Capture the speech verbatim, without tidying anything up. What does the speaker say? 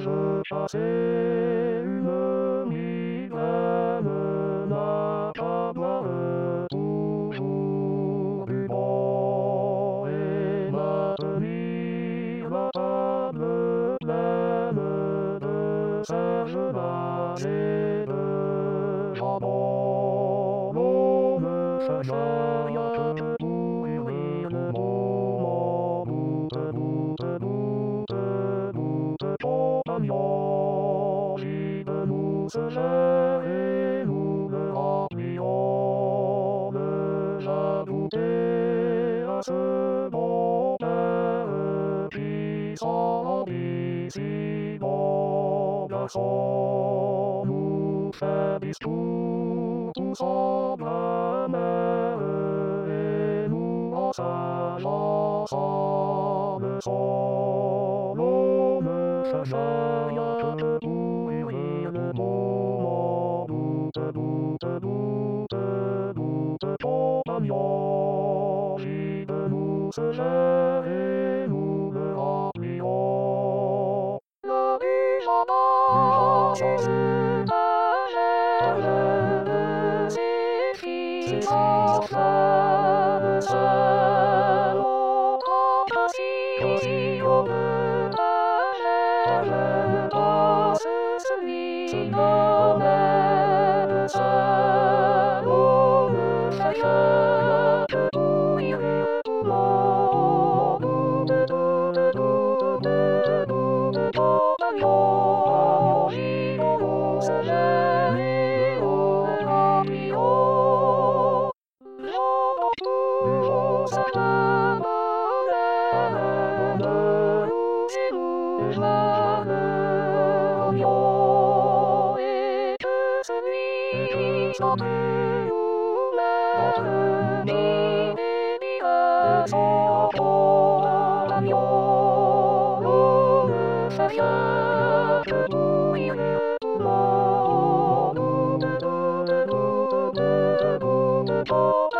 je chassais une migraine m'accabla toujours du banc et maintenir la table pleine de Serge et de jambon. L'on ne faisait rien que pour rire le moment. Boute, boute, boute, boute, compagnon. Gide nous se gère et nous le remplions. Déjà goûté à ce bon père qui s'en dit si bon garçon. Nous fait discours tout semble amer et nous en sagesse ensemble sont. L'on ne faisait rien que pour rire le moment. Doute, doute, doute, doute, compagnon. Gide nous se gère et nous le remplions. La rue Jambon, c'est une pagelle, ses filles s'enflamment seules. On trempe ainsi au deux pagelles, passe celui qu'on aime seul. On ne fait rien que pour y rire tout le monde. Doute, doute, doute, doute, doute, compagnon. Gide nous se gère et nous le remplions. Jambon toujours sa table pleine de rouge et rouge le oignon. Et que celui qui s'en prie nous mette le nez et mire son compagnon. L'on ne fait rien que pour y rire tout le monde. Doute, doute, doute, doute, doute, doute,